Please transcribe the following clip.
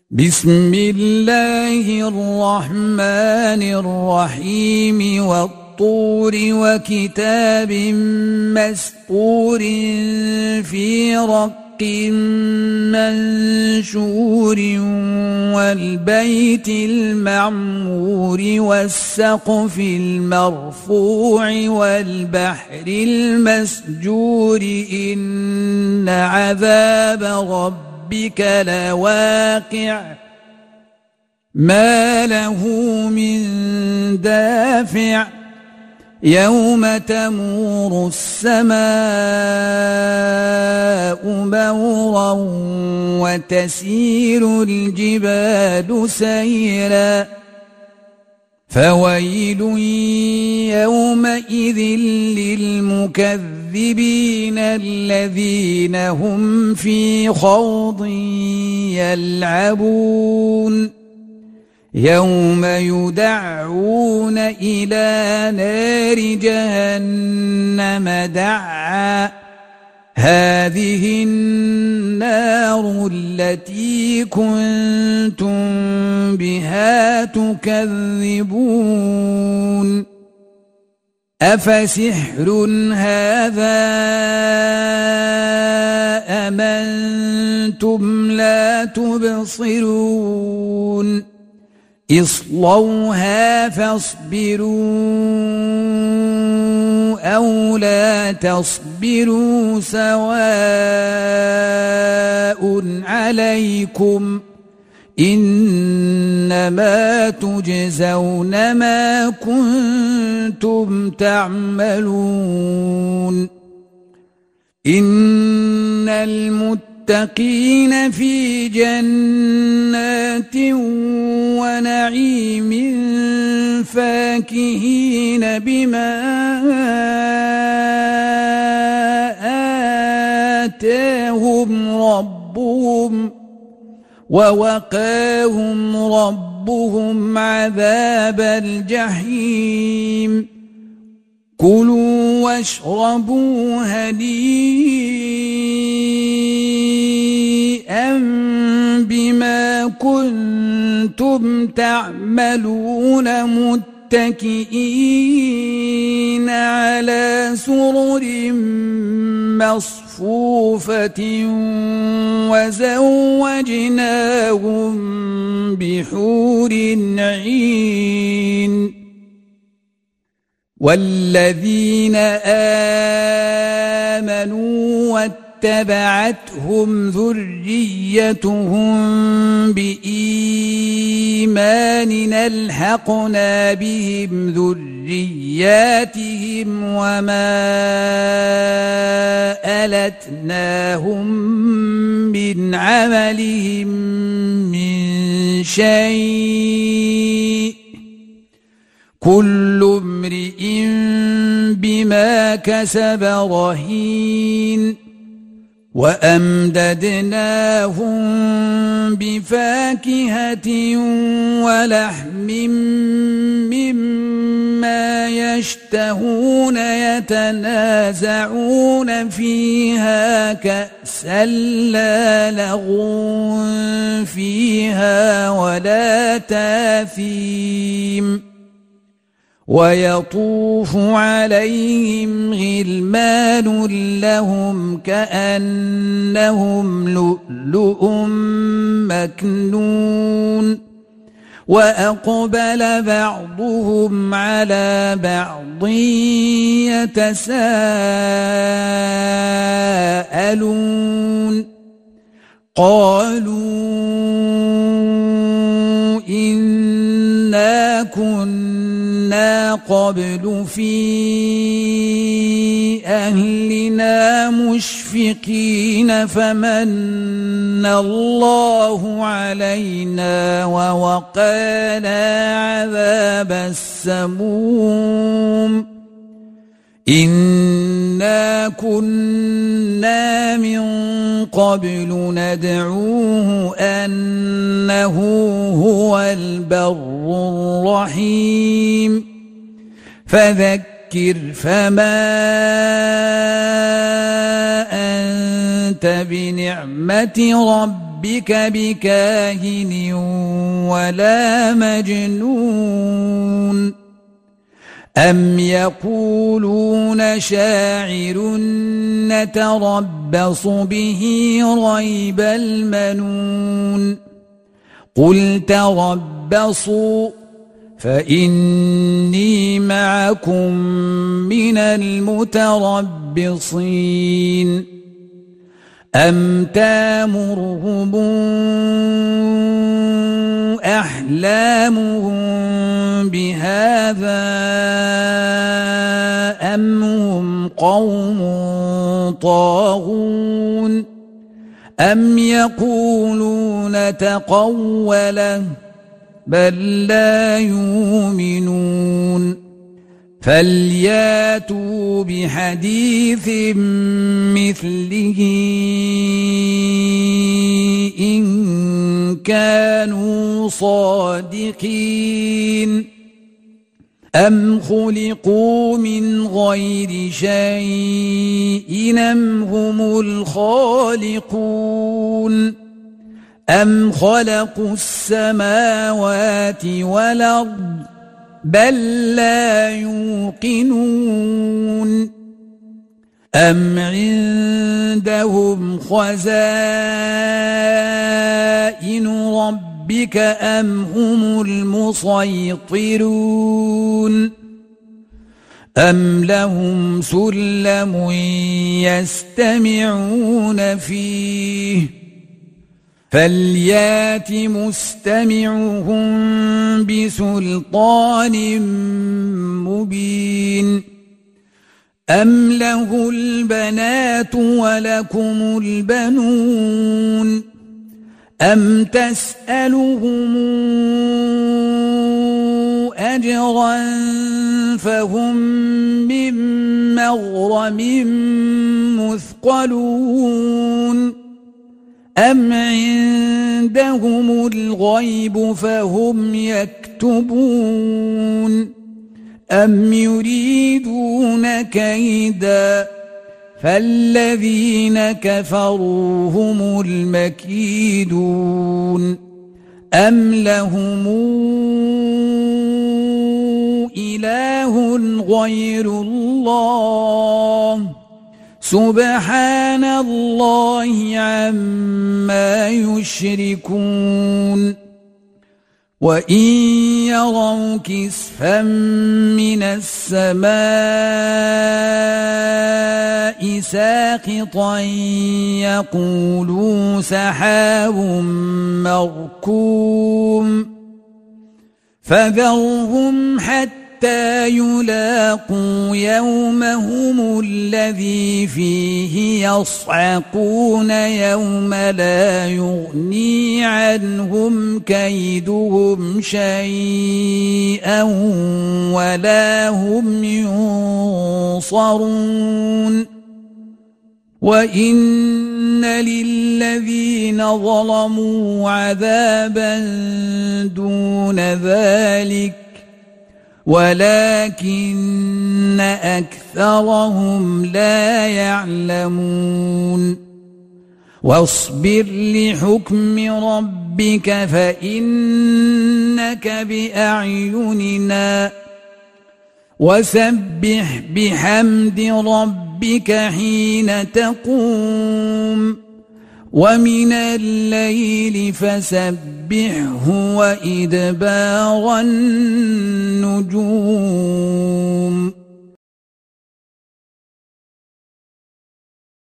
بسم الله الرحمن الرحيم والطور وكتاب مسطور في رق منشور والبيت المعمور والسقف المرفوع والبحر المسجور إن عذاب ربك لواقع ما له من دافع يوم تمور السماء مورا وتسير الجبال سيرا فويل يومئذ للمكذبين الذين هم في خوض يلعبون يوم يدعون إلى نار جهنم دعا هذه النار التي كنتم بها تكذبون أفسحر هذا أم أنتم لا تبصرون اصلوها فاصبروا أو لا تصبروا سواء عليكم إنما تجزون ما كنتم تعملون إن المتقين في جنات ونعيم فاكهين بما آتاهم ربهم ووقاهم ربهم عذاب الجحيم كلوا واشربوا هنيئا بما كنتم تعملون متكئين على سرر مصفوفة وزوجناهم بحور عين والذين آمنوا واتبعتهم ذريتهم بإيمان ألحقنا بهم ذرياتهم وما ألتناهم من عملهم من شيء كل امرئ بما كسب رهين وأمددناهم بفاكهة ولحم مما يشتهون يتنازعون فيها كأسا لا لغو فيها ولا تاثيم ويطوف عليهم غلمان لهم كأنهم لؤلؤ مكنون وأقبل بعضهم على بعض يتساءلون قالوا إنا كنا قبل في أهلنا مشفقين فمن الله علينا ووقانا عذاب السموم إنا كنا من قبل ندعوه أنه هو البر الرحيم فذكر فما أنت بنعمة ربك ربك بكاهن ولا مجنون أم يقولون شاعر نتربص به ريب المنون قل تربصوا فإني معكم من المتربصين أم تامرهم أحلامهم بهذا أم هم قوم طاغون أم يقولون تقوله بل لا يؤمنون فلياتوا بحديث مثله إن كانوا صادقين أم خلقوا من غير شيء أم هم الخالقون أم خلقوا السماوات والأرض بل لا يوقنون أم عندهم خزائن ربك أم هم المسيطرون أم لهم سلم يستمعون فيه فليات مستمعهم بسلطان مبين أم له البنات ولكم البنون أم تسألهم أجرا فهم من مغرم مثقلون أم عندهم الغيب فهم يكتبون أم يريدون كيدا فالذين كفروا هم المكيدون أم لهم إله غير الله سبحان الله عما يشركون وإن يروا كسفا من السماء ساقطا يقولوا سحاب مركوم فذرهم حتى يلاقوا يومهم الذي فيه يصعقون يوم لا يغني عنهم كيدهم شيئا ولا هم ينصرون وإن للذين ظلموا عذابا دون ذلك ولكن أكثرهم لا يعلمون واصبر لحكم ربك فإنك بأعيننا وسبح بحمد ربك حين تقوم ومن الليل فسبحه وإدبار النجوم